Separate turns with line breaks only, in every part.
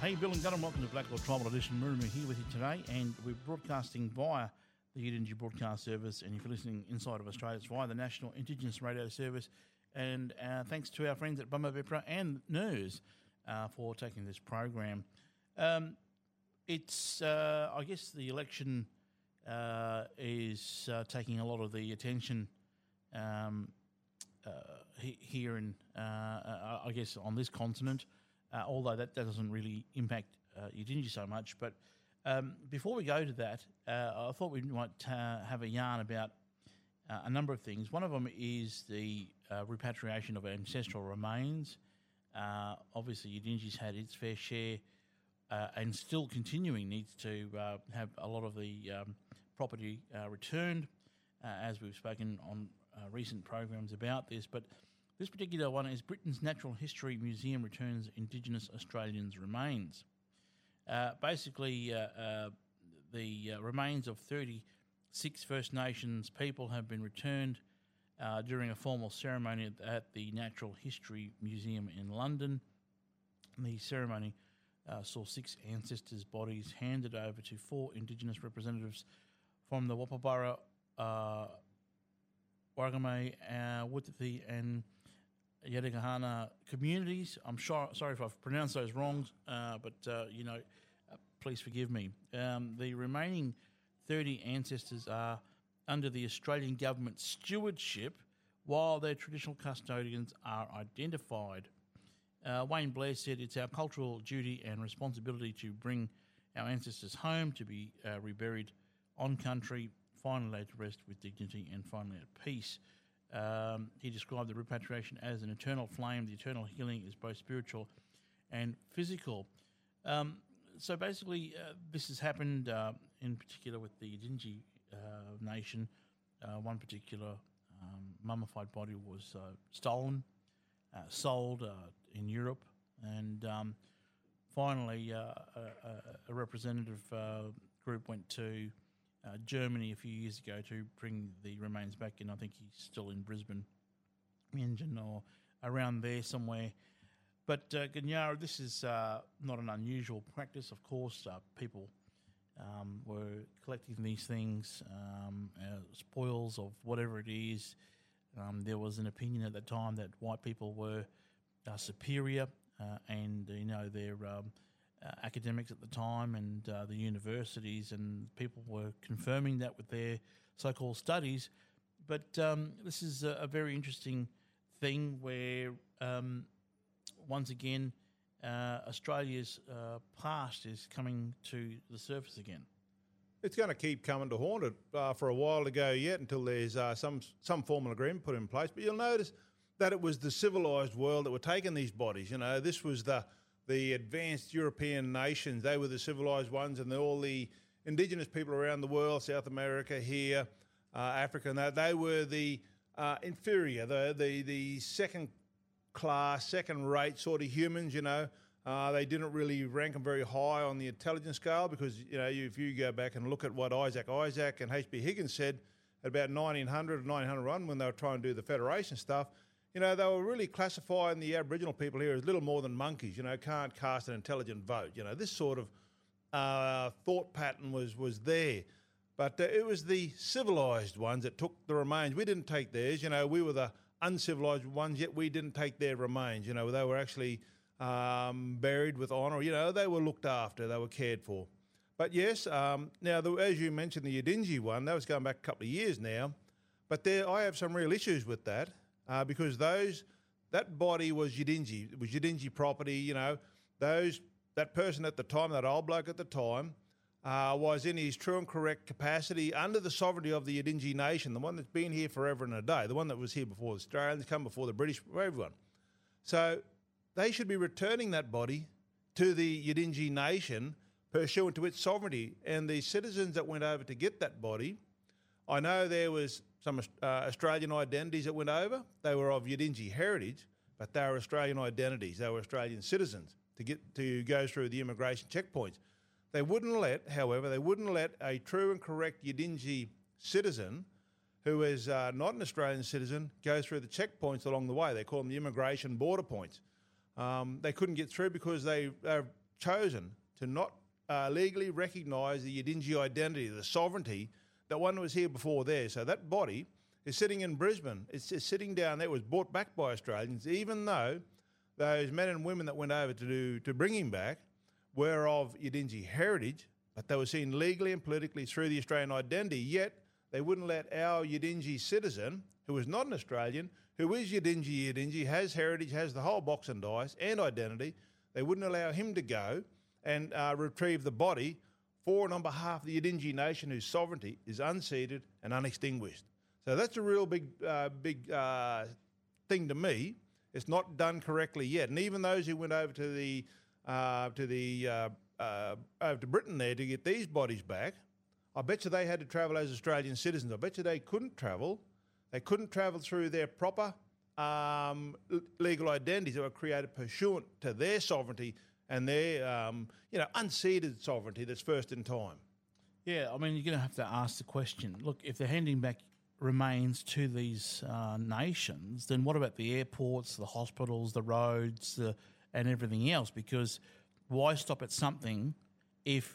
Hey, Bill and Gunn, welcome to Blackwater Tribal Edition. Murimu here with you today, and we're broadcasting via the Yidinji Broadcast Service, and if you're listening inside of Australia, it's via the National Indigenous Radio Service, and thanks to our friends at Bumba Bipra and NERS for taking this program. It's, I guess the election is taking a lot of the attention here in, I guess, on this continent, although that doesn't really impact Yidinji so much. But before we go to that, I thought we might have a yarn about a number of things. One of them is the repatriation of ancestral remains. Obviously, Yidinji's had its fair share and still continuing needs to have a lot of the property returned, as we've spoken on recent programs about this. But this particular one is Britain's Natural History Museum returns Indigenous Australians' remains. Basically, the remains of 36 First Nations people have been returned during a formal ceremony at the Natural History Museum in London. The ceremony saw 6 ancestors' bodies handed over to 4 Indigenous representatives from the Wapabara, Wargamay, Wuthithi and Yadagahana communities. I'm sorry if I've pronounced those wrong, but please forgive me. The remaining 30 ancestors are under the Australian government stewardship, while their traditional custodians are identified. Wayne Blair said, "It's our cultural duty and responsibility to bring our ancestors home to be reburied on country, finally laid to rest with dignity and finally at peace." He described the repatriation as an eternal flame. The eternal healing is both spiritual and physical. So basically, this has happened in particular with the Yidinji nation. One particular mummified body was stolen, sold in Europe, and finally a representative group went to Germany a few years ago to bring the remains back, and I think he's still in Brisbane, Engine, or around there somewhere. But Ganyara, this is not an unusual practice, of course. People were collecting these things, spoils of whatever it is. There was an opinion at the time that white people were superior, and their academics at the time and the universities, and people were confirming that with their so-called studies. But this is a very interesting thing where, once again, Australia's past is coming to the surface again.
It's going to keep coming to haunt it for a while to go yet, until there's some formal agreement put in place. But you'll notice that it was the civilised world that were taking these bodies. This was the advanced European nations. They were the civilised ones, and all the indigenous people around the world, South America, here, Africa, and they were the inferior, the second class, second rate sort of humans. They didn't really rank them very high on the intelligence scale, because if you go back and look at what Isaac and H.B. Higgins said at about 1900 or 1901, when they were trying to do the Federation stuff, they were really classifying the Aboriginal people here as little more than monkeys, can't cast an intelligent vote. This sort of thought pattern was there. But it was the civilised ones that took the remains. We didn't take theirs. We were the uncivilised ones, yet we didn't take their remains. They were actually buried with honour. They were looked after. They were cared for. But yes, now, as you mentioned, the Yidinji one, that was going back a couple of years now. But I have some real issues with that. Because that body was Yidinji. It was Yidinji property. That person at the time, that old bloke at the time, was in his true and correct capacity under the sovereignty of the Yidinji nation, the one that's been here forever and a day, the one that was here before the Australians, come before the British, before everyone. So they should be returning that body to the Yidinji nation pursuant to its sovereignty. And the citizens that went over to get that body, I know there was some Australian identities that went over. They were of Yidinji heritage, but they were Australian identities. They were Australian citizens to go through the immigration checkpoints. They wouldn't let a true and correct Yidinji citizen who is not an Australian citizen go through the checkpoints along the way. They call them the immigration border points. They couldn't get through because they chosen to not legally recognise the Yidinji identity, the sovereignty that one was here before there. So that body is sitting in Brisbane. It's just sitting down there. It was brought back by Australians, even though those men and women that went over to bring him back were of Yidinji heritage, but they were seen legally and politically through the Australian identity, yet they wouldn't let our Yidinji citizen, who is not an Australian, who is Yidinji, has heritage, has the whole box and dice and identity, they wouldn't allow him to go and retrieve the body for and on behalf of the Yidinji nation whose sovereignty is unceded and unextinguished. So that's a real big thing to me. It's not done correctly yet. And even those who went over to over to Britain there to get these bodies back, I bet you they had to travel as Australian citizens. I bet you they couldn't travel. They couldn't travel through their proper legal identities that were created pursuant to their sovereignty and their unceded sovereignty that's first in time.
Yeah, I mean, you're going to have to ask the question. Look, if they're handing back remains to these nations, then what about the airports, the hospitals, the roads, and everything else? Because why stop at something if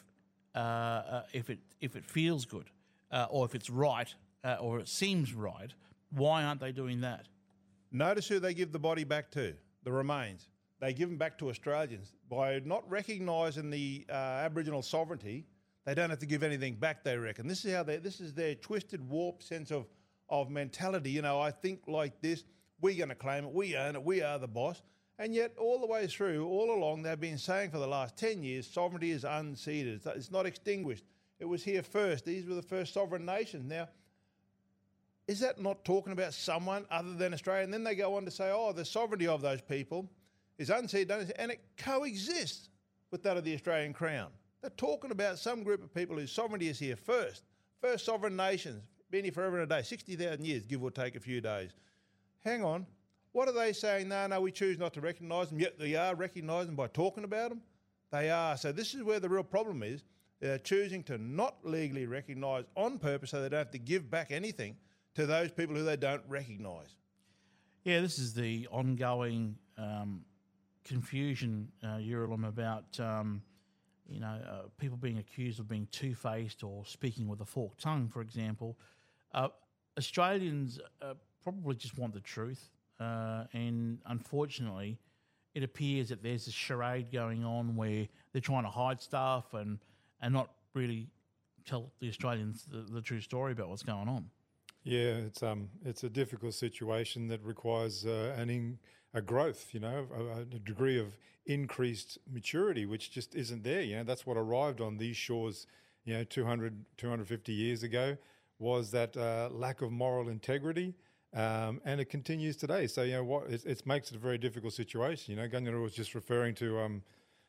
it feels good or if it's right or it seems right? Why aren't they doing that?
Notice who they give the body back to, the remains. They give them back to Australians. By not recognising the Aboriginal sovereignty, they don't have to give anything back, they reckon. This is their twisted, warped sense of mentality. I think like this, we're going to claim it, we own it, we are the boss. And yet all the way through, all along, they've been saying for the last 10 years, sovereignty is unceded. It's not extinguished. It was here first. These were the first sovereign nations. Now, is that not talking about someone other than Australia? And then they go on to say, the sovereignty of those people is unceded, and it coexists with that of the Australian Crown. They're talking about some group of people whose sovereignty is here first. First sovereign nations, been here forever and a day, 60,000 years, give or take a few days. Hang on. What are they saying? No, we choose not to recognise them, yet they are recognising by talking about them? They are. So this is where the real problem is. They're choosing to not legally recognise on purpose so they don't have to give back anything to those people who they don't recognise.
Yeah, this is the ongoing confusion, Urilim, about people being accused of being two-faced or speaking with a forked tongue, for example. Australians probably just want the truth. And unfortunately, it appears that there's a charade going on where they're trying to hide stuff and not really tell the Australians the true story about what's going on.
Yeah, it's a difficult situation that requires a growth, a degree of increased maturity, which just isn't there. That's what arrived on these shores, 250 years ago, was that lack of moral integrity. And it continues today. So, it makes it a very difficult situation. Ganyara was just referring to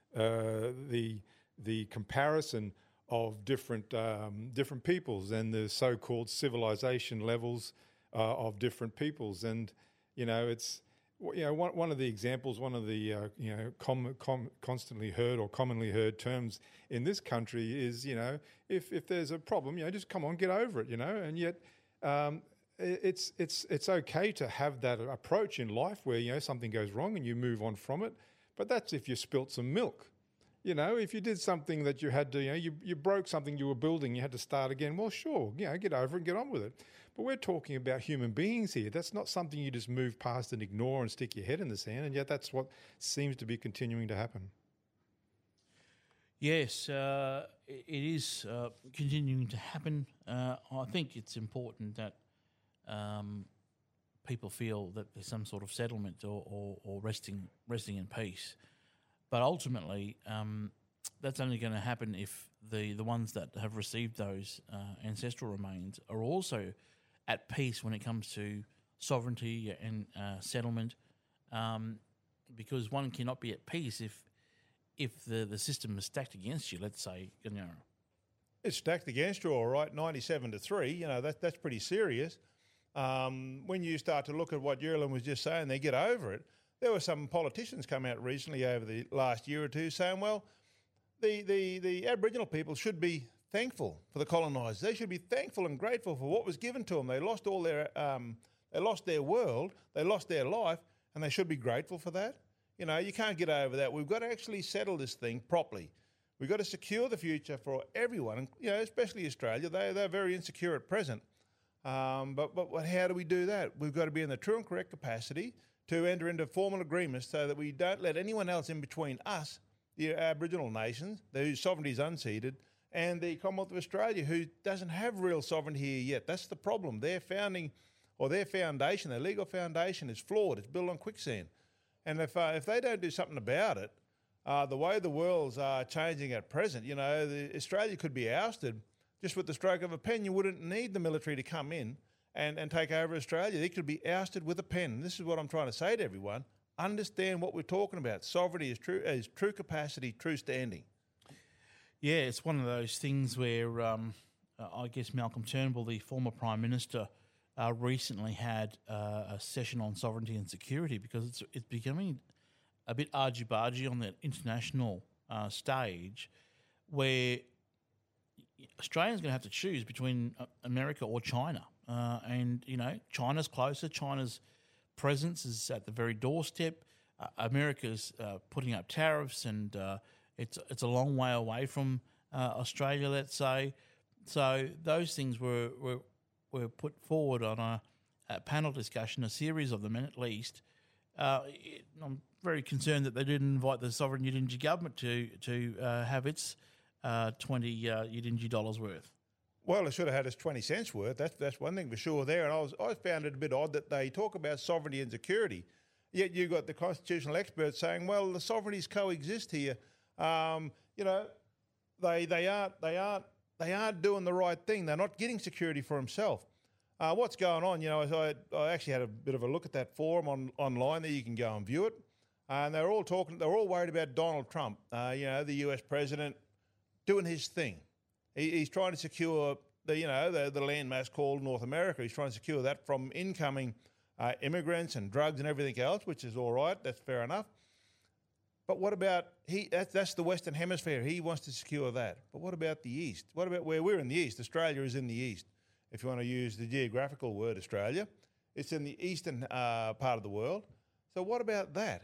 the comparison of different peoples and the so-called civilization levels of different peoples. And, it's one of the examples, one of the constantly heard or commonly heard terms in this country is, if there's a problem, just come on, get over it, and yet. It's okay to have that approach in life where something goes wrong and you move on from it, but that's if you spilt some milk. If you did something that you had to, you broke something you were building, you had to start again. Well, sure, get over it and get on with it. But we're talking about human beings here. That's not something you just move past and ignore and stick your head in the sand. And yet that's what seems to be continuing to happen.
Yes, it is continuing to happen. I think it's important that people feel that there's some sort of settlement or resting in peace. But ultimately, that's only going to happen if the ones that have received those ancestral remains are also at peace when it comes to sovereignty and settlement, because one cannot be at peace if the system is stacked against you. Let's say,
it's stacked against you, all right, 97-3. That's pretty serious. When you start to look at what Urilim was just saying, they get over it. There were some politicians come out recently over the last year or two saying, well, the Aboriginal people should be thankful for the colonisers. They should be thankful and grateful for what was given to them. They lost all their, they lost their world, they lost their life, and they should be grateful for that. You know, you can't get over that. We've got to actually settle this thing properly. We've got to secure the future for everyone, and, you know, especially Australia. They're very insecure at present. But how do we do that? We've got to be in the true and correct capacity to enter into formal agreements so that we don't let anyone else in between us, the Aboriginal nations, whose sovereignty is unceded, and the Commonwealth of Australia, who doesn't have real sovereignty here yet. That's the problem. Their foundation, their legal foundation is flawed. It's built on quicksand. And if they don't do something about it, the way the world's changing at present, you know, Australia could be ousted just with the stroke of a pen. You wouldn't need the military to come in and take over Australia. They could be ousted with a pen. This is what I'm trying to say to everyone. Understand what we're talking about. Sovereignty is true capacity, true standing.
Yeah, it's one of those things where I guess Malcolm Turnbull, the former Prime Minister, recently had a session on sovereignty and security, because it's becoming a bit argy-bargy on the international stage, where Australia's going to have to choose between America or China. And, you know, China's closer. China's presence is at the very doorstep. America's putting up tariffs, and it's a long way away from Australia, let's say. So those things were put forward on a panel discussion, a series of them at least. I'm very concerned that they didn't invite the sovereign Yidinji government to have its 20 Yidinji dollars worth.
Well, it should have had its 20 cents worth. That's one thing for sure there. And I found it a bit odd that they talk about sovereignty and security, yet you've got the constitutional experts saying, well, the sovereignties coexist here. You know, they aren't doing the right thing. They're not getting security for themselves. What's going on? You know, I actually had a bit of a look at that forum online there. You can go and view it. And they're all worried about Donald Trump, you know, the US president, doing his thing. He's trying to secure the landmass called North America. He's trying to secure that from incoming immigrants and drugs and everything else, which is all right. That's fair enough. But what about that's the Western Hemisphere. He wants to secure that. But what about the East? What about where we're in the East? Australia is in the East. If you want to use the geographical word Australia, it's in the eastern part of the world. So what about that?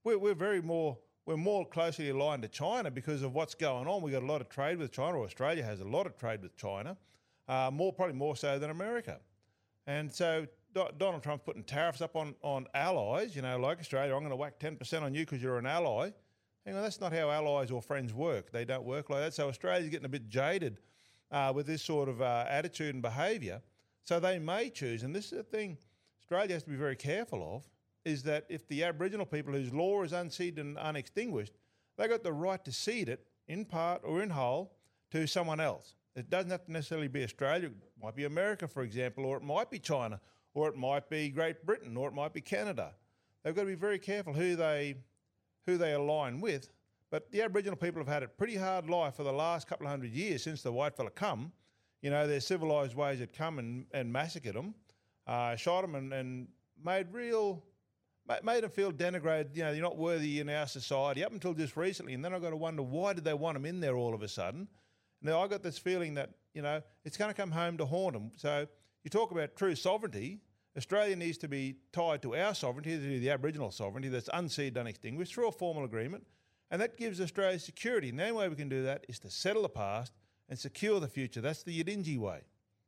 We're more closely aligned to China because of what's going on. We've got a lot of trade with China, or Australia has a lot of trade with China, probably more so than America. And so Donald Trump's putting tariffs up on allies, you know, like Australia. I'm going to whack 10% on you because you're an ally. Hang on, that's not how allies or friends work. They don't work like that. So Australia's getting a bit jaded with this sort of attitude and behaviour. So they may choose, and this is the thing Australia has to be very careful of, is that if the Aboriginal people whose law is unceded and unextinguished, they got the right to cede it in part or in whole to someone else. It doesn't have to necessarily be Australia. It might be America, for example, or it might be China, or it might be Great Britain, or it might be Canada. They've got to be very careful who they align with. But the Aboriginal people have had a pretty hard life for the last couple of 100 years since the white fella come. You know, their civilised ways had come and massacred them, shot them and made them feel denigrated. You know, you're not worthy in our society up until just recently. And then I've got to wonder, why did they want them in there all of a sudden? Now, I got this feeling that, you know, it's going to come home to haunt them. So you talk about true sovereignty. Australia needs to be tied to our sovereignty, to the Aboriginal sovereignty that's unceded, unextinguished, through a formal agreement. And that gives Australia security. And the only way we can do that is to settle the past and secure the future. That's the Yidinji way.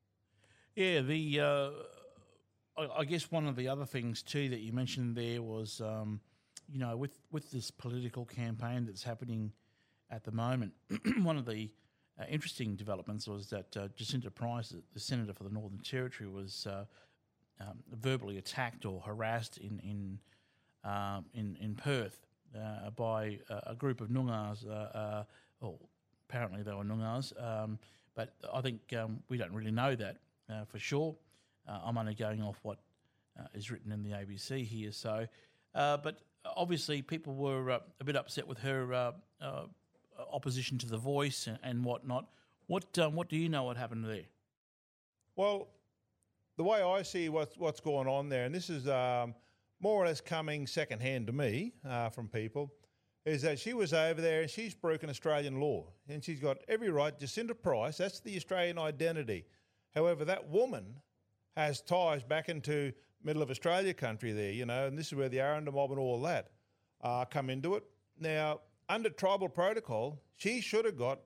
Yeah, I guess one of the other things too that you mentioned there was, you know, with this political campaign that's happening at the moment, one of the interesting developments was that Jacinta Price, the Senator for the Northern Territory, was verbally attacked or harassed in Perth by a group of Noongars. Apparently they were Noongars, but I think we don't really know that for sure. I'm only going off what is written in the ABC here. So, but obviously people were a bit upset with her opposition to The Voice and whatnot. What do you know what happened there?
Well, the way I see what's going on there, and this is more or less coming secondhand to me from people, is that she was over there and she's broken Australian law. And she's got every right. Jacinta Price, that's the Australian identity. However, that woman has ties back into middle of Australia country there, you know, and this is where the Aranda mob and all that. come into it. Now, under tribal protocol, she should have got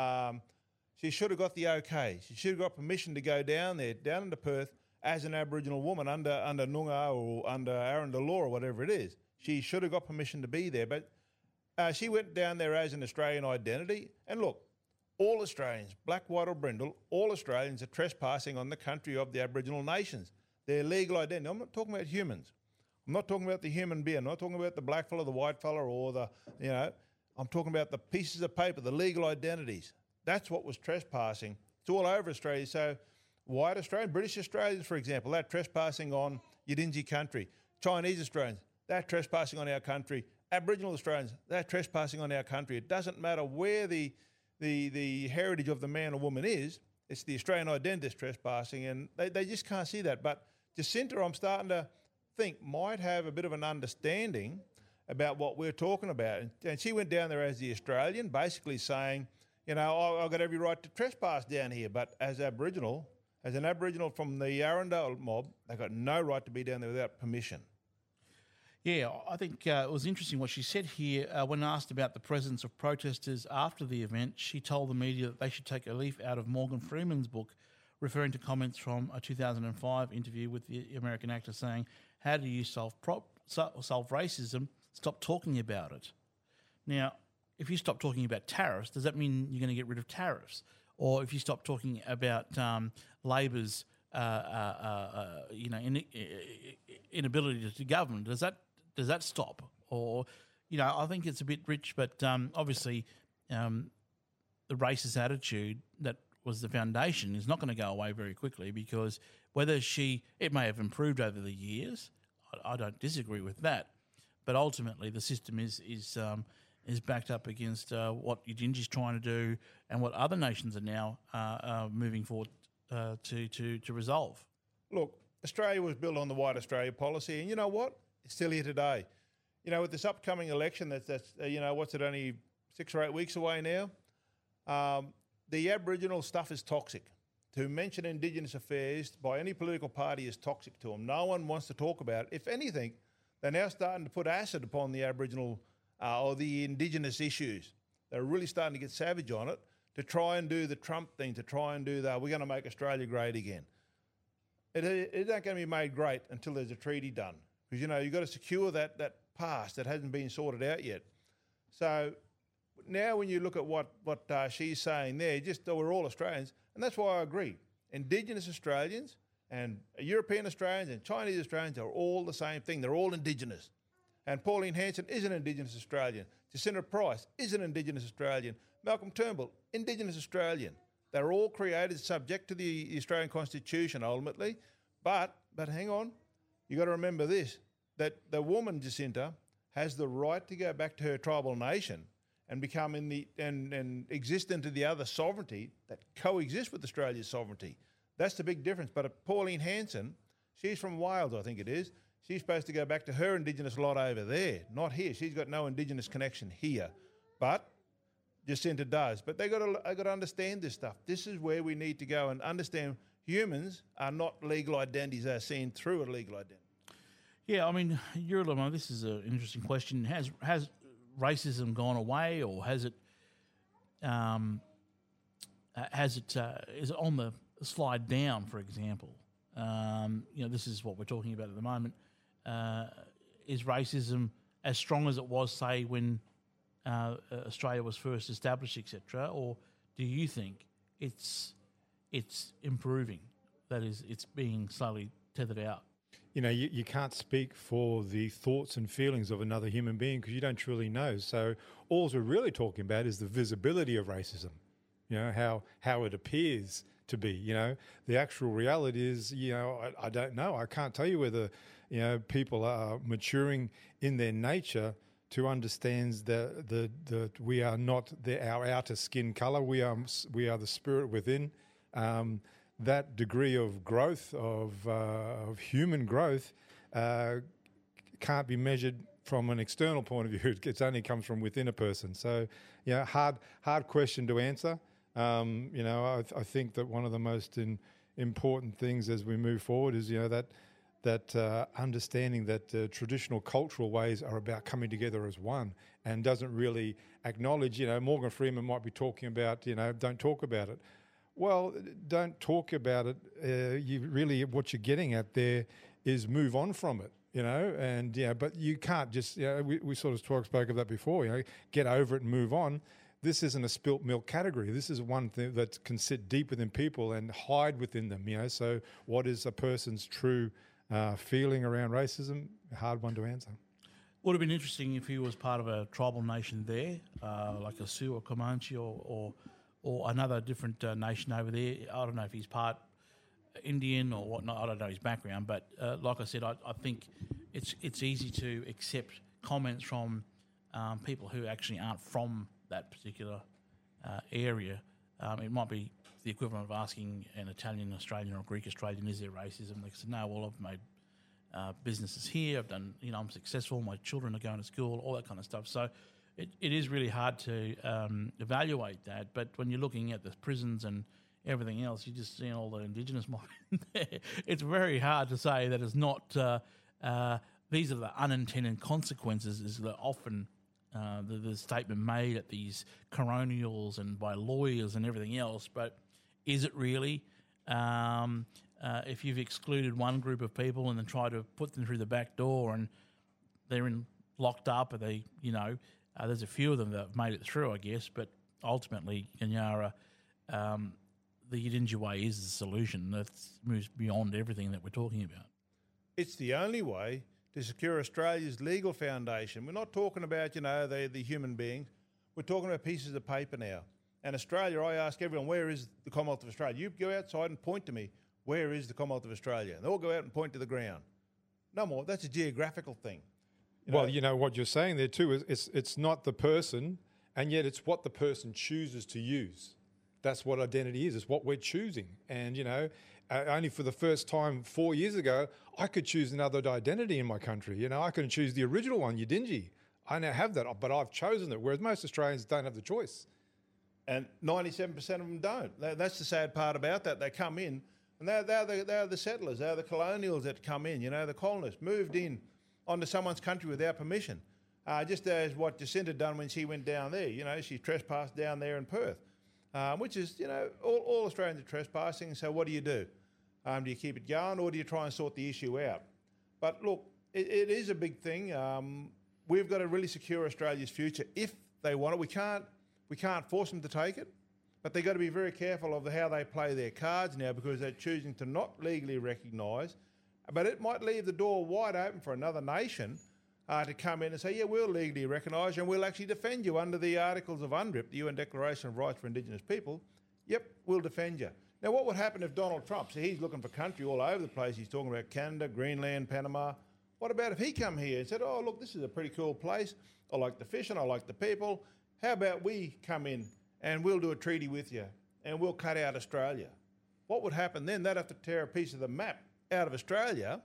the okay. She should have got permission to go down there, down into Perth, as an Aboriginal woman under Noongar or under Arundel law or whatever it is. She should have got permission to be there, but she went down there as an Australian identity. And look, all Australians, black, white or brindle, all Australians are trespassing on the country of the Aboriginal nations. Their legal identity. I'm not talking about humans. I'm not talking about the human being. I'm not talking about the black fella, the white fella, or I'm talking about the pieces of paper, the legal identities. That's what was trespassing. It's all over Australia. So white Australians, British Australians, for example, they're trespassing on Yidinji country. Chinese Australians, they're trespassing on our country. Aboriginal Australians, they're trespassing on our country. It doesn't matter where the heritage of the man or woman is, it's the Australian identity that's trespassing, and they just can't see that. But Jacinta, I'm starting to think, might have a bit of an understanding about what we're talking about. And she went down there as the Australian, basically saying, I've got every right to trespass down here, but as an Aboriginal from the Arundel mob, they've got no right to be down there without permission.
Yeah, I think it was interesting what she said here. When asked about the presence of protesters after the event, she told the media that they should take a leaf out of Morgan Freeman's book, referring to comments from a 2005 interview with the American actor saying, "How do you solve racism? Stop talking about it." Now, if you stop talking about tariffs, does that mean you're going to get rid of tariffs? Or if you stop talking about Labor's inability to govern, does that stop? Or, I think it's a bit rich, but obviously the racist attitude that was the foundation is not going to go away very quickly, because it may have improved over the years. I don't disagree with that, but ultimately the system is backed up against what Yidinji's trying to do and what other nations are now moving forward to resolve.
Look, Australia was built on the White Australia policy, and you know what? It's still here today. With this upcoming election, that's only 6 or 8 weeks away now. The Aboriginal stuff is toxic. To mention Indigenous affairs by any political party is toxic to them. No one wants to talk about it. If anything, they're now starting to put acid upon the Aboriginal or the Indigenous issues. They're really starting to get savage on it to try and do the Trump thing, to try and do we're going to make Australia great again. It ain't going to be made great until there's a treaty done, because, you've got to secure that past that hasn't been sorted out yet. So now when you look at what she's saying there, we're all Australians, and that's why I agree. Indigenous Australians and European Australians and Chinese Australians are all the same thing. They're all Indigenous. And Pauline Hanson is an Indigenous Australian. Jacinta Price is an Indigenous Australian. Malcolm Turnbull, Indigenous Australian. They're all created subject to the Australian Constitution ultimately. But hang on, you got to remember this, that the woman Jacinta has the right to go back to her tribal nation and become and exist into the other sovereignty that coexists with Australia's sovereignty. That's the big difference. But Pauline Hanson, she's from Wales, I think it is. She's supposed to go back to her Indigenous lot over there, not here. She's got no Indigenous connection here, but Jacinta does. But they got to understand this stuff. This is where we need to go and understand humans are not legal identities; they're seen through a legal identity.
Yeah, I mean, this is an interesting question. Has racism gone away, or has it? Is it on the slide down? For example, this is what we're talking about at the moment. Is racism as strong as it was, say, when Australia was first established, etc., or do you think it's improving? That is, it's being slowly tethered out.
You can't speak for the thoughts and feelings of another human being because you don't truly know. So all we're really talking about is the visibility of racism. How it appears to be. The actual reality is, I don't know. I can't tell you whether people are maturing in their nature to understand that we are not our outer skin color. We are the spirit within. That degree of growth, of human growth, can't be measured from an external point of view. It only comes from within a person. So, hard question to answer. I think that one of the most important things as we move forward is, that that understanding that traditional cultural ways are about coming together as one, and doesn't really acknowledge, Morgan Freeman might be talking about, don't talk about it. Well, don't talk about it. What you're getting at there is move on from it, but you can't just, we sort of spoke of that before, get over it and move on. This isn't a spilt milk category. This is one thing that can sit deep within people and hide within them, so what is a person's true feeling around racism? A hard one to answer.
Would have been interesting if he was part of a tribal nation there, like a Sioux or Comanche or another different nation over there. I don't know if he's part Indian or whatnot. I don't know his background, but like I said, I think it's easy to accept comments from people who actually aren't from that particular area. It might be the equivalent of asking an Italian Australian or Greek Australian, is there racism? They say, no, well, I've made businesses here, I've done, I'm successful, my children are going to school, all that kind of stuff. So it is really hard to evaluate that. But when you're looking at the prisons and everything else, you're just seeing all the Indigenous mob in there. It's very hard to say that it's not, these are the unintended consequences, is that often the statement made at these coronials and by lawyers and everything else, but is it really? If you've excluded one group of people and then try to put them through the back door and they're locked up, or they, there's a few of them that have made it through, I guess, but ultimately, Kenyara, the Yidinja way is the solution. That moves beyond everything that we're talking about.
It's the only way to secure Australia's legal foundation. We're not talking about, the human beings. We're talking about pieces of paper now. And Australia, I ask everyone, where is the Commonwealth of Australia? You go outside and point to me, where is the Commonwealth of Australia? And they all go out and point to the ground. No more. That's a geographical thing.
Well, what you're saying there too is it's not the person, and yet it's what the person chooses to use. That's what identity is. It's what we're choosing. And, only for the first time 4 years ago, I could choose another identity in my country. I couldn't choose the original one, Yidinji. I now have that, but I've chosen it, whereas most Australians don't have the choice.
And 97% of them don't. That's the sad part about that. They come in, and they're the settlers, they're the colonials that come in, the colonists moved in onto someone's country without permission. Just as what Jacinta done when she went down there. She trespassed down there in Perth, which is, all Australians are trespassing. So what do? Do you keep it going, or do you try and sort the issue out? But look, it is a big thing. We've got to really secure Australia's future if they want it. We can't force them to take it, but they've got to be very careful of how they play their cards now, because they're choosing to not legally recognise. But it might leave the door wide open for another nation to come in and say, yeah, we'll legally recognise you and we'll actually defend you under the Articles of UNDRIP, the UN Declaration of Rights for Indigenous People. Yep, we'll defend you. Now, what would happen if Donald Trump, so he's looking for country all over the place, he's talking about Canada, Greenland, Panama. What about if he come here and said, oh, look, this is a pretty cool place. I like the fishing, I like the people. How about we come in and we'll do a treaty with you and we'll cut out Australia? What would happen then? They'd have to tear a piece of the map out of Australia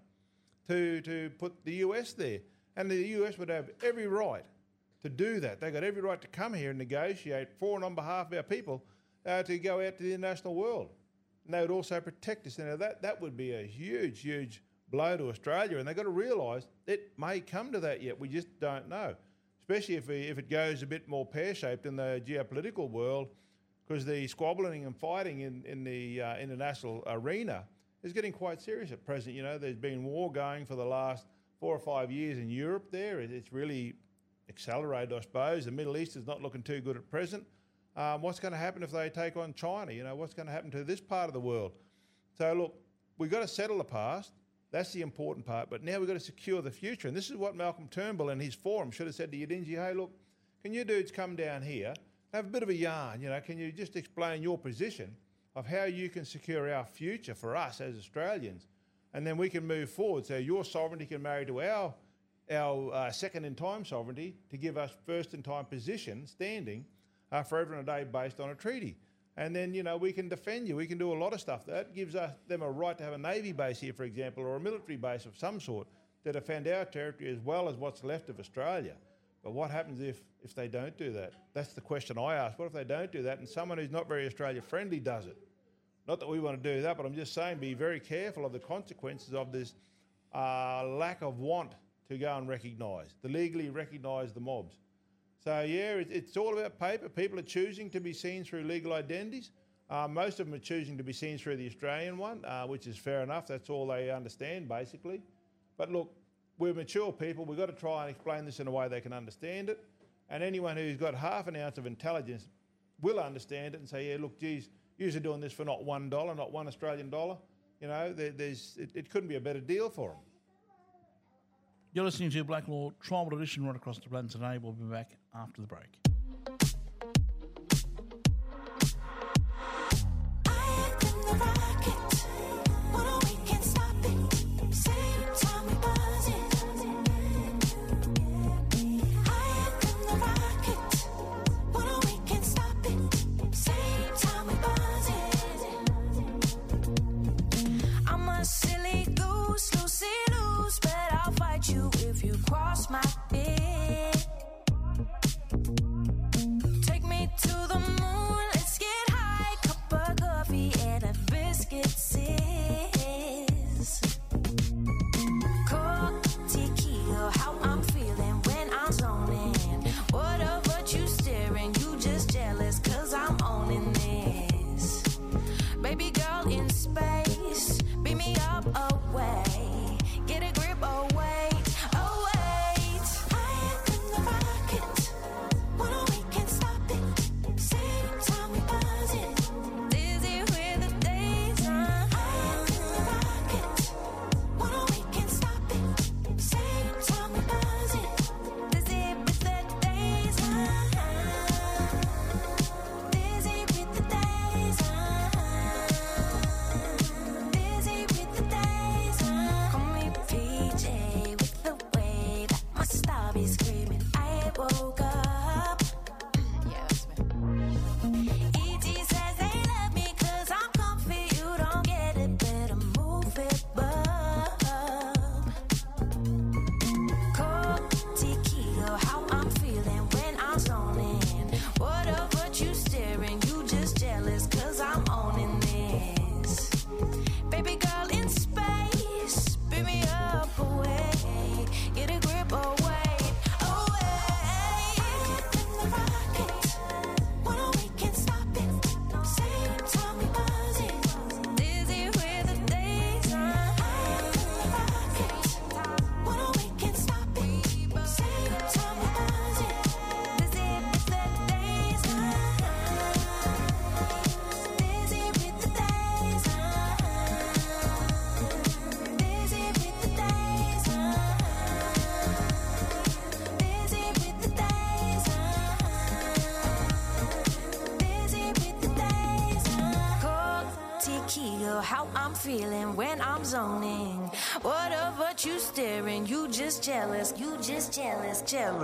to put the US there. And the US would have every right to do that. They've got every right to come here and negotiate for and on behalf of our people to go out to the international world. And they would also protect us. Now, that would be a huge, huge blow to Australia. And they've got to realise it may come to that yet. We just don't know, especially if it goes a bit more pear-shaped in the geopolitical world, because the squabbling and fighting in the international arena is getting quite serious at present. There's been war going for the last 4 or 5 years in Europe there. It's really accelerated, I suppose. The Middle East is not looking too good at present. What's going to happen if they take on China? What's going to happen to this part of the world? So, look, we've got to settle the past. That's the important part. But now we've got to secure the future. And this is what Malcolm Turnbull in his forum should have said to Yidinji, hey, look, can you dudes come down here, have a bit of a yarn? Can you just explain your position of how you can secure our future for us as Australians? And then we can move forward. So your sovereignty can marry to our second-in-time sovereignty to give us first-in-time position, standing, for every day based on a treaty. And then, we can defend you. We can do a lot of stuff. That gives them a right to have a Navy base here, for example, or a military base of some sort to defend our territory as well as what's left of Australia. But what happens if they don't do that? That's the question I ask. What if they don't do that and someone who's not very Australia-friendly does it? Not that we want to do that, but I'm just saying be very careful of the consequences of this lack of want to go and legally recognise the mobs. So, yeah, it's all about paper. People are choosing to be seen through legal identities. Most of them are choosing to be seen through the Australian one, which is fair enough. That's all they understand, basically. But look, we're mature people. We've got to try and explain this in a way they can understand it. And anyone who's got half an ounce of intelligence will understand it and say, yeah, look, geez, you're doing this for not $1, not $1 Australian dollar. You know, it couldn't be a better deal for them.
You're listening to Black Law Tribal Edition right across the planet today. We'll be back after the break.
My bed. Take me to the moon, let's get high. Cup of coffee and a biscuit sis. Cold tequila, how I'm feeling when I'm zoning. What of what you staring, you just jealous cause I'm owning this. Baby girl in space, beat me up away. Get a grip away. How I'm feeling when I'm zoning. What of what you staring? You just jealous. You just jealous.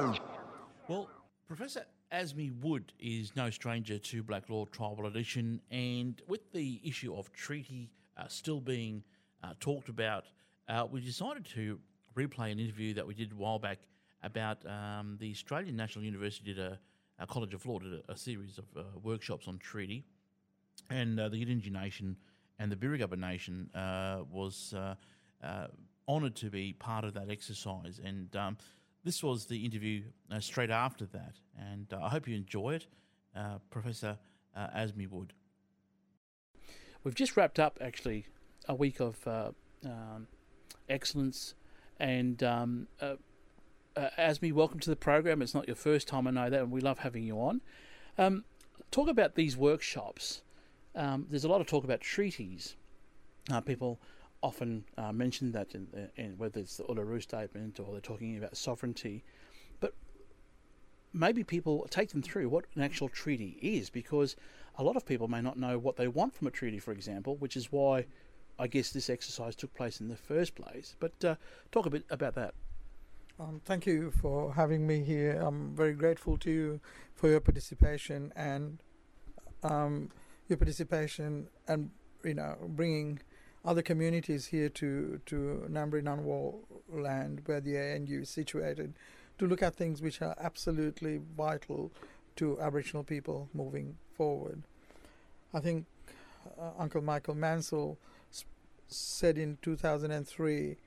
Well, Professor Azmi Wood is no stranger to Black Law Tribal Edition, and with the issue of treaty still being talked about, we decided to replay an interview that we did a while back about the Australian National University did a College of Law did a series of workshops on treaty, and the Yidinji Nation and the Birrigubba Nation was honoured to be part of that exercise. And this was the interview straight after that. And I hope you enjoy it, Professor Azmi Wood. We've just wrapped up, actually, a week of excellence. And Azmi, welcome to the program. It's not your first time, I know that, and we love having you on. Talk about these workshops. There's a lot of talk about treaties. People often mention that in whether it's the Uluru Statement or they're talking about sovereignty. But maybe people take them through what an actual treaty is, because a lot of people may not know what they want from a treaty, for example, which is why I guess this exercise took place in the first place. But talk a bit about that.
Thank you for having me here. I'm very grateful to you for your participation and bringing other communities here to Ngambri Ngunnawal land where the ANU is situated to look at things which are absolutely vital to Aboriginal people moving forward. I think Uncle Michael Mansell said in 2003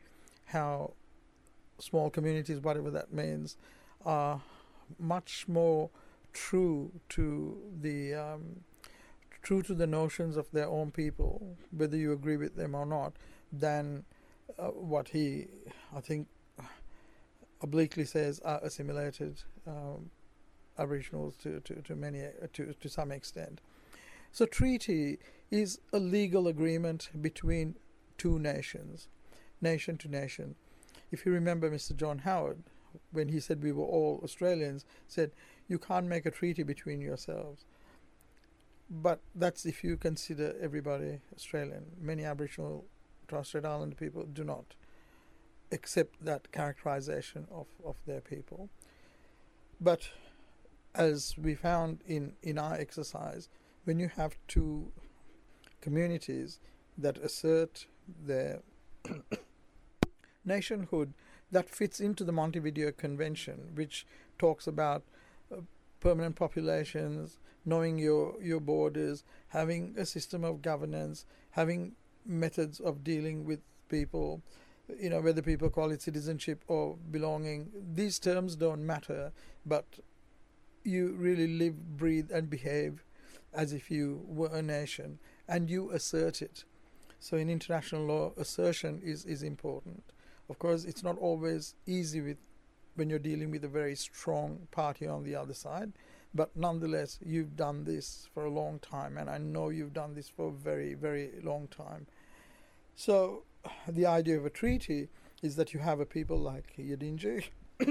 how small communities, whatever that means, are much more true to the notions of their own people, whether you agree with them or not, than what he, I think, obliquely says are assimilated Aboriginals to some extent. So treaty is a legal agreement between two nations, nation to nation. If you remember Mr. John Howard, when he said we were all Australians, said you can't make a treaty between yourselves. But that's if you consider everybody Australian. Many Aboriginal Torres Strait Islander people do not accept that characterization of their people. But as we found in our exercise, when you have two communities that assert their nationhood, that fits into the Montevideo Convention, which talks about permanent populations, knowing your borders, having a system of governance, having methods of dealing with people, whether people call it citizenship or belonging. These terms don't matter, but you really live, breathe, and behave as if you were a nation, and you assert it. So in international law, assertion is important. Of course, it's not always easy when you're dealing with a very strong party on the other side, but nonetheless, you've done this for a long time, and I know you've done this for a very, very long time. So the idea of a treaty is that you have a people like Yidinji,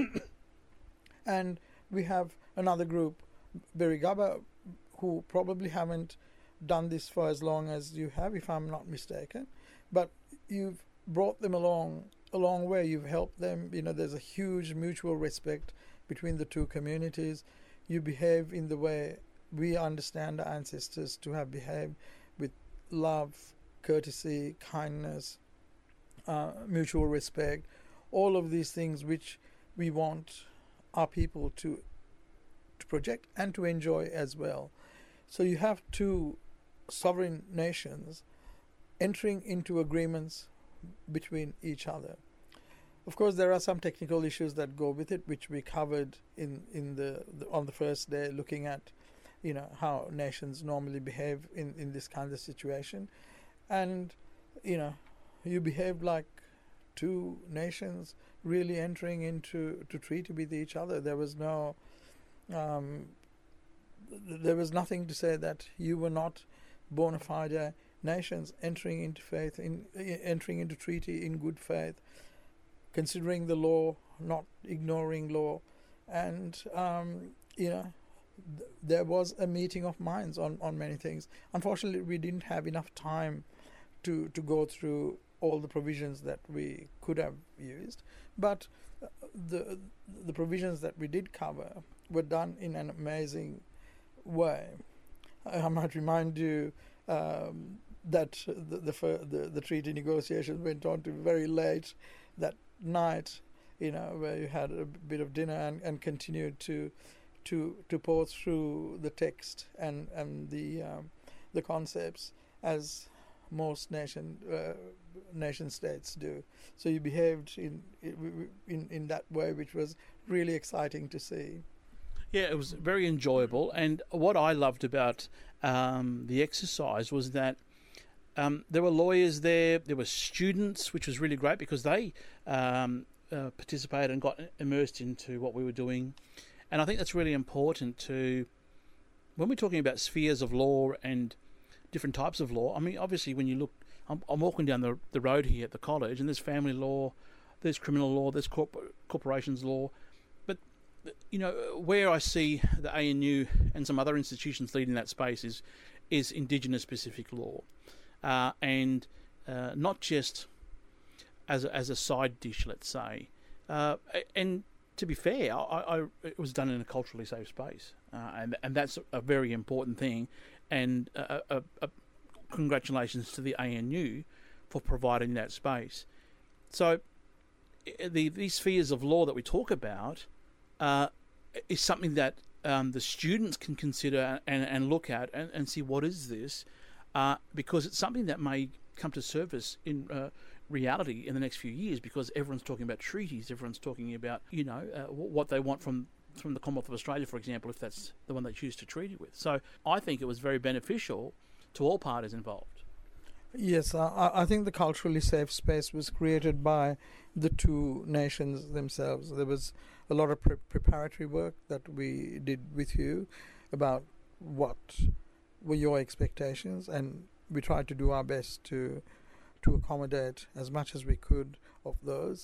and we have another group, Birigaba, who probably haven't done this for as long as you have, if I'm not mistaken, but you've brought them along a long way. You've helped them. There's a huge mutual respect between the two communities. You behave in the way we understand our ancestors to have behaved, with love, courtesy, kindness, mutual respect, all of these things which we want our people to project and to enjoy as well. So you have two sovereign nations entering into agreements between each other. Of course, there are some technical issues that go with it, which we covered on the first day, looking at how nations normally behave in this kind of situation. And you behave like two nations really entering into treaty with each other. There was nothing to say that you were not bona fide nations entering into faith, entering into treaty in good faith, considering the law, not ignoring law, and there was a meeting of minds on many things. Unfortunately, we didn't have enough time to go through all the provisions that we could have used, but the provisions that we did cover were done in an amazing way. I might remind you that the treaty negotiations went on to very late that night, where you had a bit of dinner and continued to pour through the text and the concepts as most nation states do. So you behaved in that way, which was really exciting to see.
Yeah, it was very enjoyable, and what I loved about the exercise was that there were lawyers there were students, which was really great because they participated and got immersed into what we were doing. And I think that's really important when we're talking about spheres of law and different types of law. I mean, obviously, when you look, I'm walking down the road here at the college, and there's family law, there's criminal law, there's corporations law. But, where I see the ANU and some other institutions leading that space is Indigenous-specific law. And not just as a side dish, let's say. And to be fair, it was done in a culturally safe space, and that's a very important thing. And congratulations to the ANU for providing that space. So these spheres of law that we talk about is something that the students can consider and look at and see what is this, because it's something that may come to surface in reality in the next few years, because everyone's talking about treaties, everyone's talking about, what they want from the Commonwealth of Australia, for example, if that's the one they choose to treaty with. So I think it was very beneficial to all parties involved.
Yes, I think the culturally safe space was created by the two nations themselves. There was a lot of preparatory work that we did with you about what were your expectations, and we tried to do our best to accommodate as much as we could of those.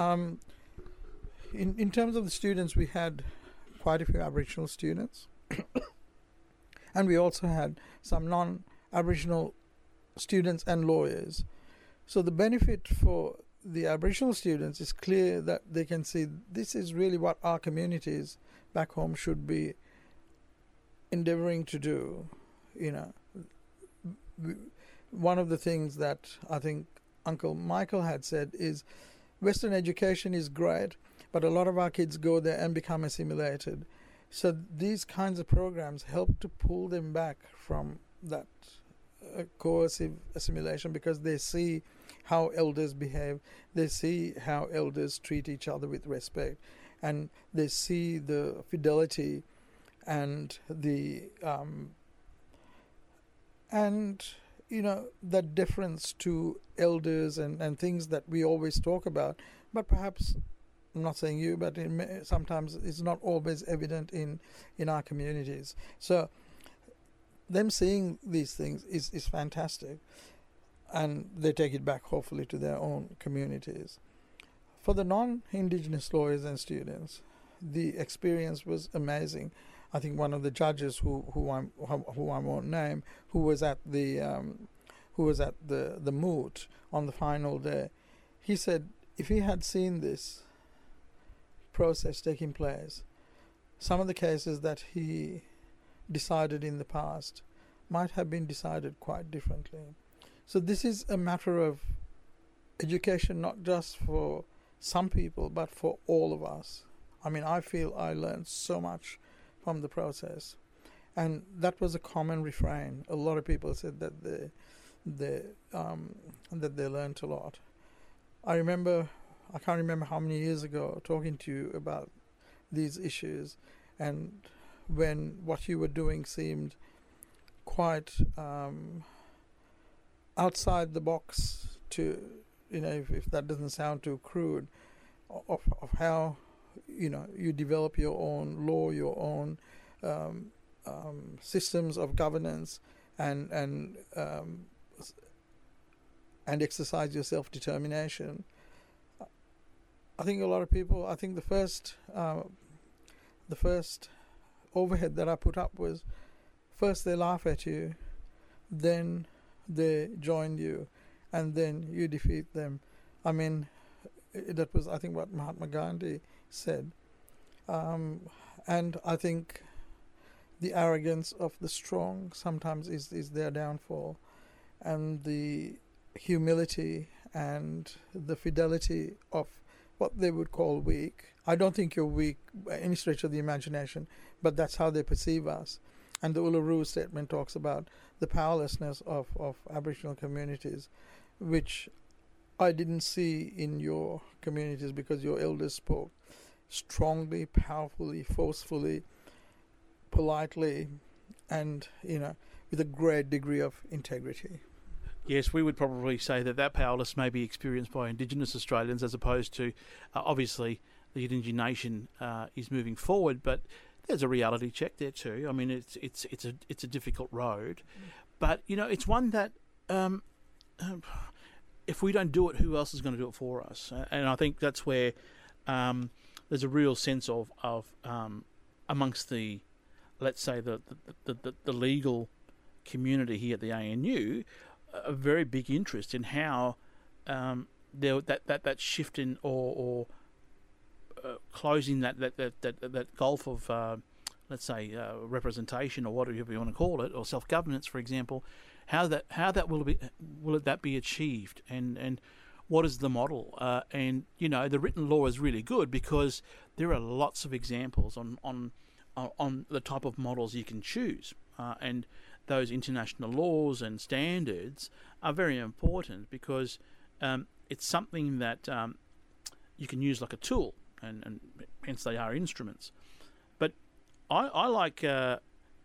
In terms of the students, we had quite a few Aboriginal students, and we also had some non-Aboriginal students and lawyers. So the benefit for the Aboriginal students is clear, that they can see this is really what our communities back home should be endeavouring to do. One of the things that I think Uncle Michael had said is Western education is great, but a lot of our kids go there and become assimilated. So these kinds of programs help to pull them back from that coercive assimilation, because they see how elders behave, they see how elders treat each other with respect, and they see the fidelity and the that deference to elders and things that we always talk about, but perhaps, I'm not saying you, but sometimes it's not always evident in our communities. So them seeing these things is fantastic, and they take it back hopefully to their own communities. For the non-Indigenous lawyers and students, the experience was amazing. I think one of the judges who I won't name, who was at the moot on the final day, he said if he had seen this process taking place, some of the cases that he decided in the past might have been decided quite differently. So this is a matter of education, not just for some people, but for all of us. I mean, I feel I learned so much from the process, and that was a common refrain. A lot of people said that they learned a lot. I can't remember how many years ago, talking to you about these issues, and when what you were doing seemed quite outside the box, to if that doesn't sound too crude, of how you develop your own law, your own systems of governance, and exercise your self-determination. I think a lot of people, I think the first overhead that I put up was, first they laugh at you, then they join you, and then you defeat them. I mean, that was, I think, what Mahatma Gandhi said. And I think the arrogance of the strong sometimes is their downfall, and the humility and the fidelity of what they would call weak. I don't think you're weak by any stretch of the imagination, but that's how they perceive us. And the Uluru Statement talks about the powerlessness of Aboriginal communities, which I didn't see in your communities, because your elders spoke strongly, powerfully, forcefully, politely, and with a great degree of integrity.
Yes, we would probably say that powerlessness may be experienced by Indigenous Australians, as opposed to obviously the Indigenous nation is moving forward, but there's a reality check there too. I mean, it's a difficult road, but it's one that if we don't do it, who else is going to do it for us? And I think that's where there's a real sense of amongst the, let's say, the legal community here at the ANU, a very big interest in how that shift in or closing that gulf of let's say representation, or whatever you want to call it, or self-governance, for example, how that will that be achieved, and what is the model? And the written law is really good, because there are lots of examples on the type of models you can choose, and those international laws and standards are very important, because it's something that you can use like a tool, and hence they are instruments. But I like the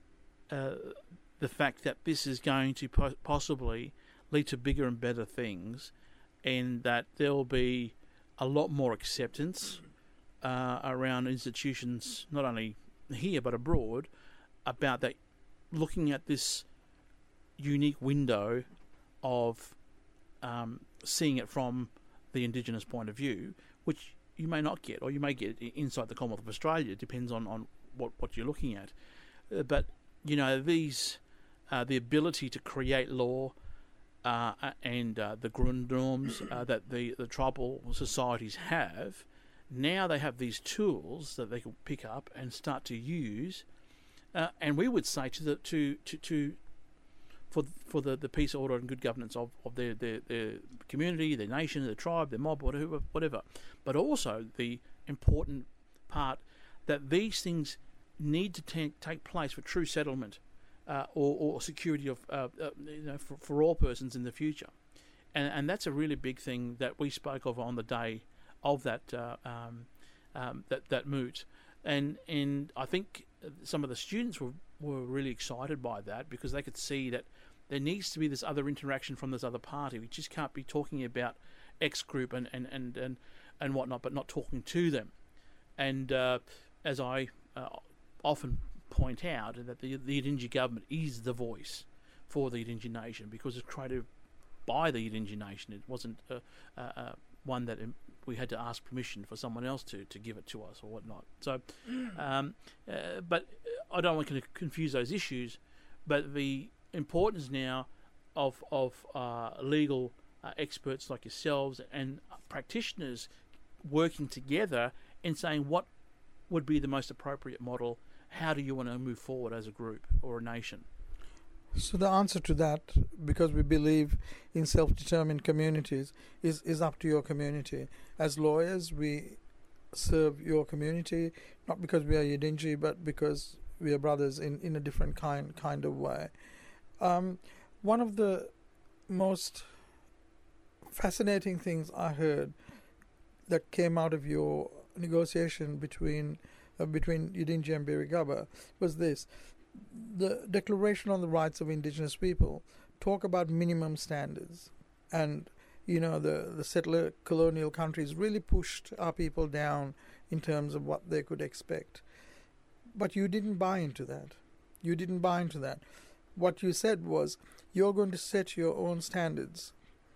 fact that this is going to possibly lead to bigger and better things, and that there will be a lot more acceptance around institutions, not only here but abroad, about that, looking at this unique window of seeing it from the Indigenous point of view, which you may not get, or you may get inside the Commonwealth of Australia. It depends on what you're looking at. But, you know, these the ability to create law and the grundnorms that the tribal societies have, now they have these tools that they can pick up and start to use. And we would say for the peace, order, and good governance of their community, their nation, their tribe, their mob, whatever. But also the important part that these things need to take place for true settlement or security of for all persons in the future, and that's a really big thing that we spoke of on the day of that moot, and I think some of the students were really excited by that, because they could see that there needs to be this other interaction from this other party. We just can't be talking about X group and whatnot, but not talking to them. And as I often point out, that the Yidinji government is the voice for the Yidinji nation, because it's created by the Yidinji nation. It wasn't one that we had to ask permission for someone else to give it to us or whatnot. So, but I don't want to confuse those issues. But the importance now of legal experts like yourselves and practitioners working together and saying what would be the most appropriate model. How do you want to move forward as a group or a nation?
So the answer to that, because we believe in self-determined communities, is up to your community. As lawyers, we serve your community, not because we are Yidinji, but because we are brothers in a different kind of way. One of the most fascinating things I heard that came out of your negotiation between Yidinji and Birigaba was this: the Declaration on the Rights of Indigenous People talk about minimum standards, and the settler colonial countries really pushed our people down in terms of what they could expect. But you didn't buy into that. What you said was, you're going to set your own standards,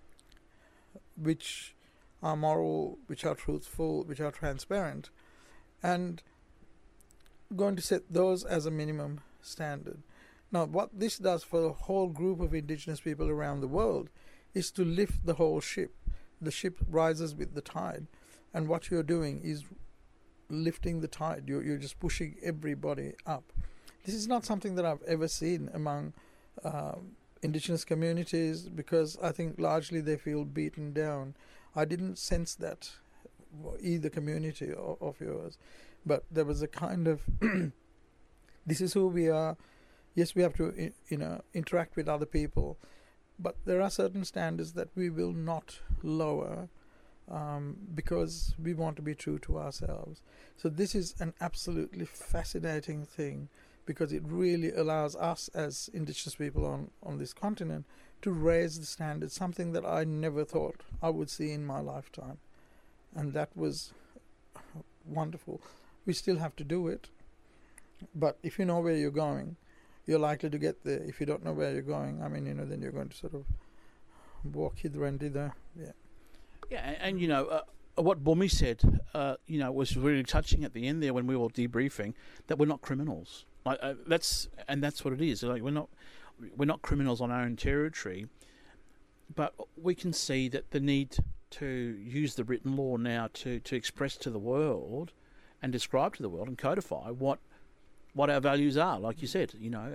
which are moral, which are truthful, which are transparent, and going to set those as a minimum standard. Now, what this does for a whole group of Indigenous people around the world is to lift the whole ship. The ship rises with the tide, and what you're doing is lifting the tide. You're just pushing everybody up. This is not something that I've ever seen among Indigenous communities, because I think largely they feel beaten down. I didn't sense that either community of yours, but there was a kind of this is who we are. Yes, we have to interact with other people, but there are certain standards that we will not lower because we want to be true to ourselves. So this is an absolutely fascinating thing, because it really allows us as Indigenous people on this continent to raise the standards, something that I never thought I would see in my lifetime. And that was wonderful. We still have to do it, but if you know where you're going, you're likely to get there. If you don't know where you're going, then you're going to sort of walk hither and thither. Yeah.
Yeah, and what Bumi said, was really touching at the end there when we were debriefing, that we're not criminals. That's what it is. Like, we're not criminals on our own territory, but we can see that the need to use the written law now to express to the world and describe to the world and codify what our values are, like you said,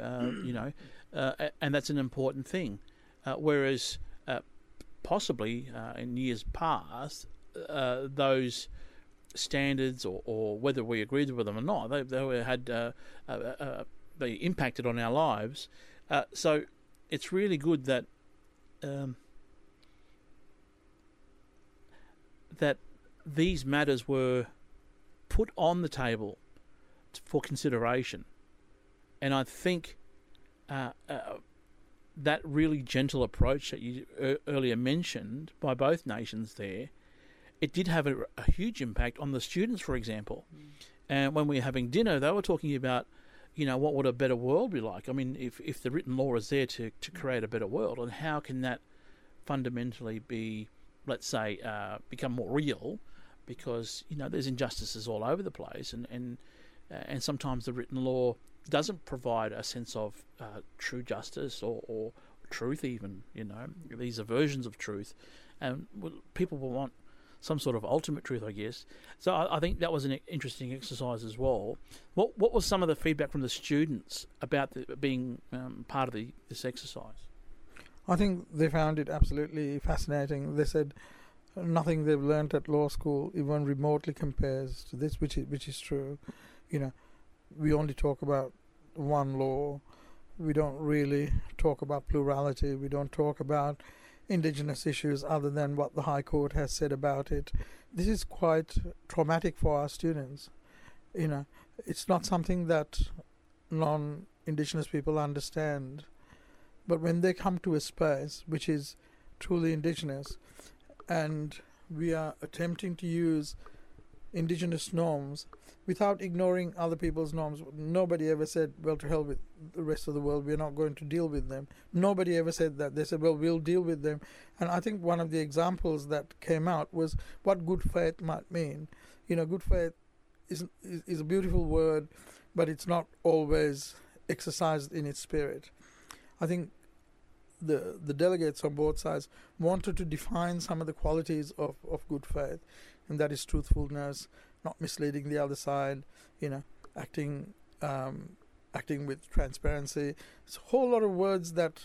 and that's an important thing. Whereas possibly in years past, those standards, or whether we agreed with them or not, they impacted on our lives. So it's really good that that these matters were put on the table for consideration. And I think that really gentle approach that you earlier mentioned by both nations there, it did have a huge impact on the students, for example. And when we were having dinner, they were talking about, what would a better world be like? I mean, if the written law is there to create a better world, and how can that fundamentally be, let's say, become more real? Because, there's injustices all over the place, and sometimes the written law doesn't provide a sense of true justice or truth even, These are versions of truth. And people will want some sort of ultimate truth, I guess. So I think that was an interesting exercise as well. What was some of the feedback from the students about being part of this exercise?
I think they found it absolutely fascinating. They said nothing they've learnt at law school even remotely compares to this, which is true. We only talk about one law. We don't really talk about plurality. We don't talk about Indigenous issues other than what the High Court has said about it. This is quite traumatic for our students. It's not something that non-Indigenous people understand. But when they come to a space which is truly Indigenous, and we are attempting to use Indigenous norms without ignoring other people's norms. Nobody ever said, well, to hell with the rest of the world, we're not going to deal with them. Nobody ever said that. They said, well, we'll deal with them. And I think one of the examples that came out was what good faith might mean. Good faith is a beautiful word, but it's not always exercised in its spirit. I think the delegates on both sides wanted to define some of the qualities of good faith, and that is truthfulness, not misleading the other side, acting with transparency. It's a whole lot of words that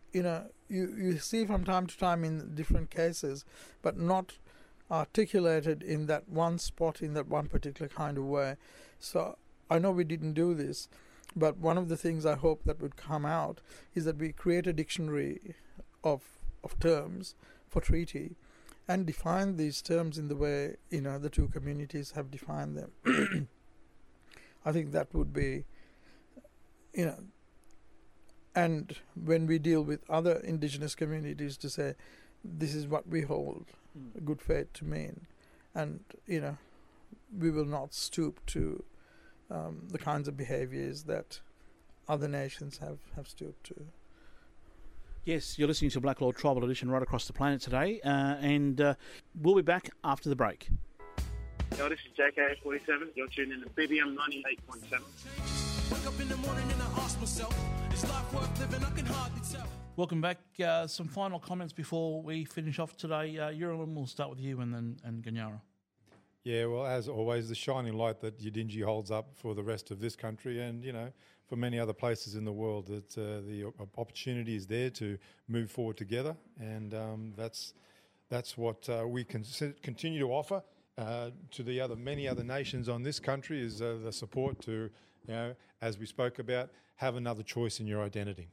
you see from time to time in different cases, but not articulated in that one spot, in that one particular kind of way. So I know we didn't do this, but one of the things I hope that would come out is that we create a dictionary of terms for treaty and define these terms in the way, the two communities have defined them. I think that would be, and when we deal with other Indigenous communities, to say, this is what we hold good faith to mean. And, we will not stoop to the kinds of behaviours that other nations have stooped to.
Yes, you're listening to Black Law Tribal Edition right across the planet today, and we'll be back after the break.
Yo, this is JK47. You're tuning in to BBM 98.7. Wake up in the morning and I ask myself, is life worth living? I can hardly tell.
Welcome back. Some final comments before we finish off today. Yuralin, we'll start with you and Ganyara.
Yeah, well, as always, the shining light that Yidinji holds up for the rest of this country and, for many other places in the world, that the opportunity is there to move forward together, and that's what we can continue to offer to the many other nations on this country, is the support to, as we spoke about, have another choice in your identity.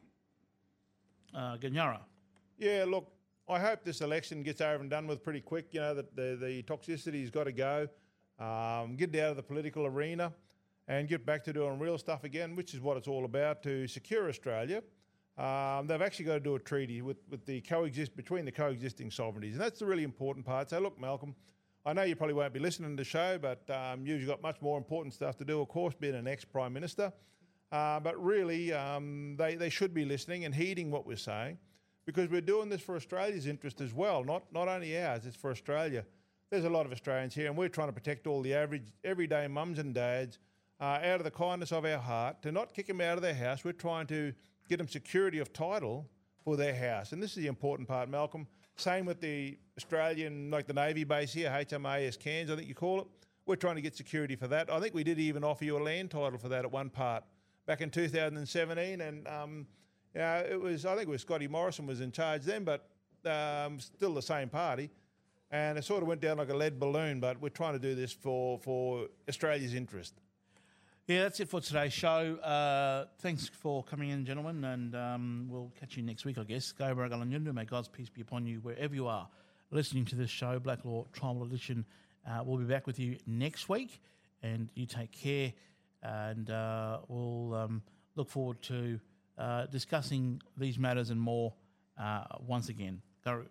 Ganyara.
Yeah, look, I hope this election gets over and done with pretty quick. That the toxicity's got to go. Get out of the political arena and get back to doing real stuff again, which is what it's all about, to secure Australia. They've actually got to do a treaty with between the coexisting sovereignties, and that's the really important part. So look, Malcolm, I know you probably won't be listening to the show, but you've got much more important stuff to do, of course, being an ex-Prime Minister. But really, they should be listening and heeding what we're saying, because we're doing this for Australia's interest as well, not only ours, it's for Australia. There's a lot of Australians here, and we're trying to protect all the average, everyday mums and dads out of the kindness of our heart, to not kick them out of their house. We're trying to get them security of title for their house. And this is the important part, Malcolm. Same with the Australian, like the Navy base here, HMAS Cairns, I think you call it. We're trying to get security for that. I think we did even offer you a land title for that at one part back in 2017. And I think it was Scotty Morrison was in charge then, but still the same party. And it sort of went down like a lead balloon, but we're trying to do this for Australia's interest.
Yeah, that's it for today's show. Thanks for coming in, gentlemen, and we'll catch you next week, I guess. May God's peace be upon you wherever you are listening to this show, Black Law Tribal Edition. We'll be back with you next week, and you take care, and we'll look forward to discussing these matters and more once again. Go.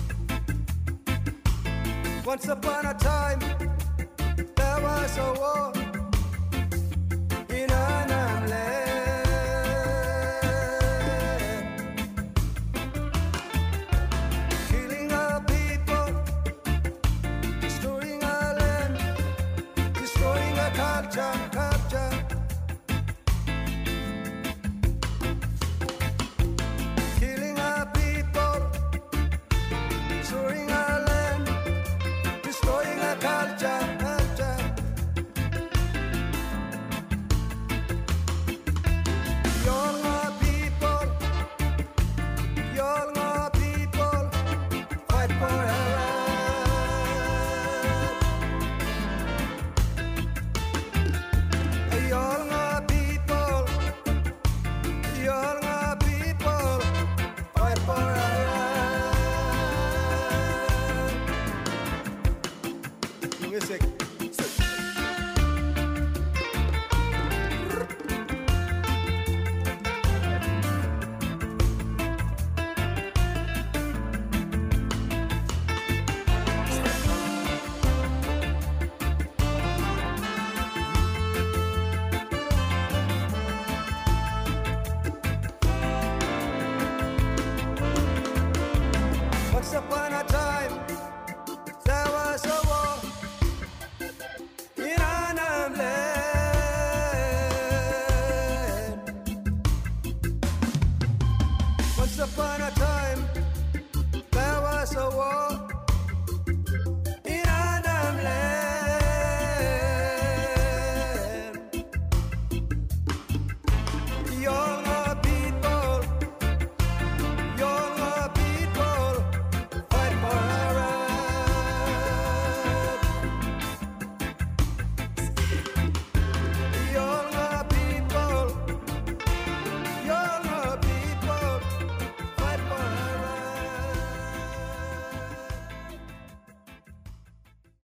Once upon a time, there was a war.